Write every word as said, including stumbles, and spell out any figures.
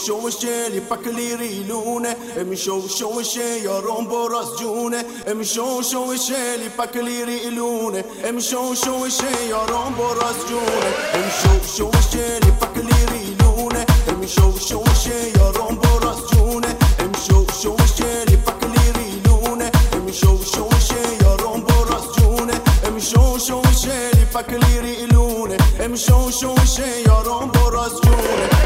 شو شلی پکلی لونه ام شو شو شه یارم براز جونه ام شو شو شلی پکلی لونه ام شو شو شه یارم براز جونه ام شو شو شلی پکلی لونه ام شو شو شه یارم براز جونه ام شو شو شلی پکلی لونه ام شو شو شه یارم براز جونه ام شو شو شلی پکلی لونه ام شو شو شه یارم براز جونه